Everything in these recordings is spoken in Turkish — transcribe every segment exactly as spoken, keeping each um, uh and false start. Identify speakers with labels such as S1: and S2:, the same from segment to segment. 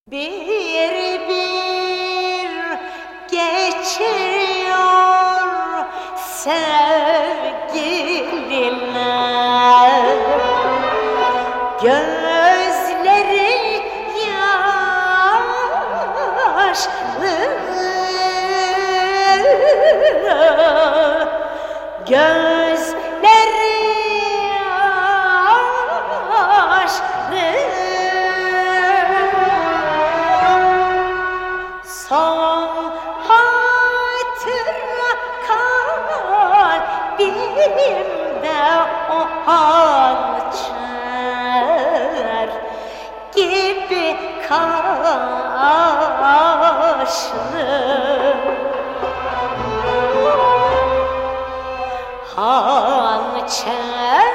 S1: Bir bir geçiyor sevgililer, gözleri yaşlı, gözleri yaşlı. Son hatıra kalbimde o hançer gibi kaşlı, hançer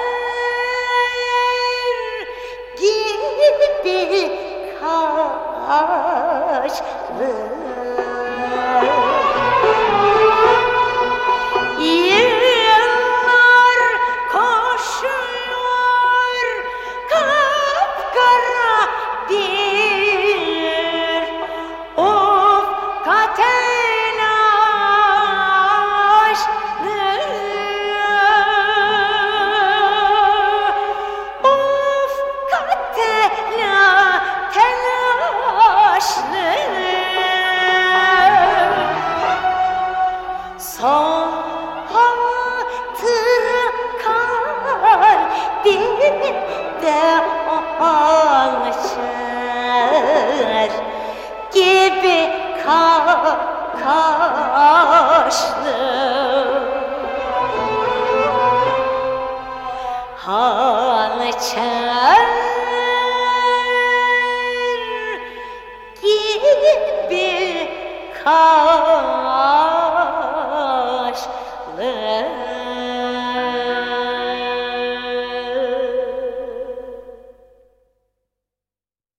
S1: gibi kaşlı. Yıllar koşuyor kapkara bir ufka telaşlı, ufka tela telaşlı. Son hatıra kalbimde o hançer gibi kaşlı, hançer gibi kaşlı.